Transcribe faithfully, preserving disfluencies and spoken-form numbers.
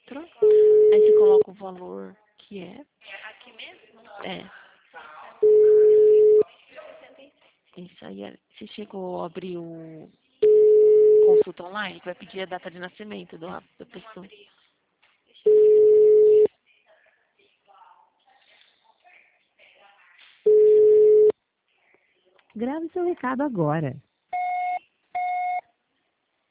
Aí você coloca o valor que é. Aqui mesmo? É. Isso aí. é- Você chegou a abrir o consulta online, que vai pedir a data de nascimento do, da pessoa. Grave seu recado agora.